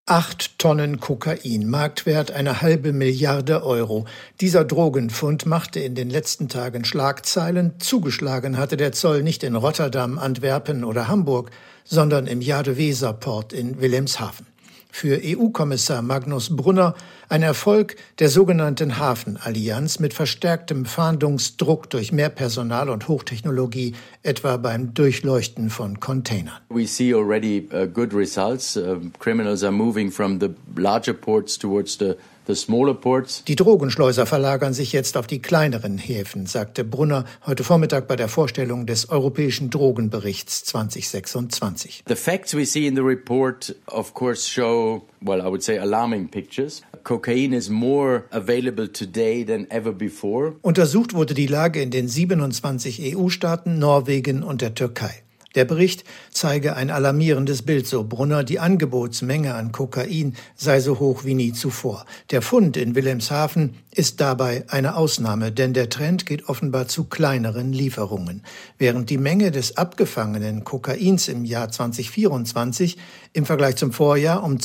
8 Tonnen Kokain, Marktwert 1,5 Milliarde Euro. Dieser Drogenfund machte in den letzten Tagen Schlagzeilen. Zugeschlagen hatte der Zoll nicht in Rotterdam, Antwerpen oder Hamburg, sondern im Jade-Weser-Port in Wilhelmshaven. Für EU-Kommissar Magnus Brunner ein Erfolg der sogenannten Hafenallianz mit verstärktem Fahndungsdruck durch mehr Personal und Hochtechnologie, etwa beim Durchleuchten von Containern. We see already good results. Criminals are moving from the larger ports towards the smaller ports. Die Drogenschleuser verlagern sich jetzt auf die kleineren Häfen, sagte Brunner heute Vormittag bei der Vorstellung des Europäischen Drogenberichts 2026. The facts we see in the report, of course, show, well, I would say alarming pictures. Cocaine is more available today than ever before. Untersucht wurde die Lage in den 27 EU-Staaten, Norwegen und der Türkei. Der Bericht zeige ein alarmierendes Bild, so Brunner. Die Angebotsmenge an Kokain sei so hoch wie nie zuvor. Der Fund in Wilhelmshaven ist dabei eine Ausnahme, denn der Trend geht offenbar zu kleineren Lieferungen. Während die Menge des abgefangenen Kokains im Jahr 2024 im Vergleich zum Vorjahr um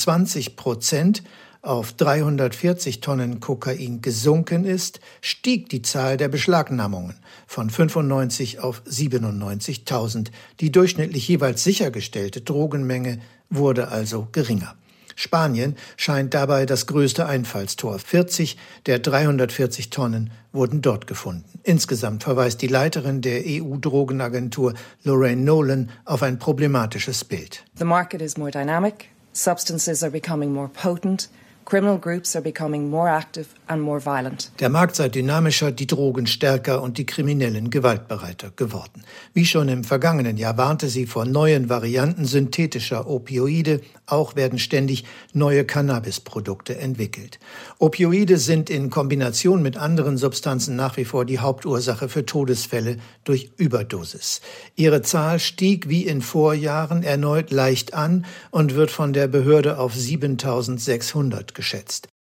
20% auf 340 Tonnen Kokain gesunken ist, stieg die Zahl der Beschlagnahmungen von 95 auf 97.000. Die durchschnittlich jeweils sichergestellte Drogenmenge wurde also geringer. Spanien scheint dabei das größte Einfallstor. 40 der 340 Tonnen wurden dort gefunden. Insgesamt verweist die Leiterin der EU-Drogenagentur Lorraine Nolan auf ein problematisches Bild. The market is more dynamic, substances are becoming more potent. Criminal groups are becoming more active and more violent. Der Markt sei dynamischer, die Drogen stärker und die Kriminellen gewaltbereiter geworden. Wie schon im vergangenen Jahr warnte sie vor neuen Varianten synthetischer Opioide. Auch werden ständig neue Cannabisprodukte entwickelt. Opioide sind in Kombination mit anderen Substanzen nach wie vor die Hauptursache für Todesfälle durch Überdosis. Ihre Zahl stieg wie in Vorjahren erneut leicht an und wird von der Behörde auf 7.600 geschätzt.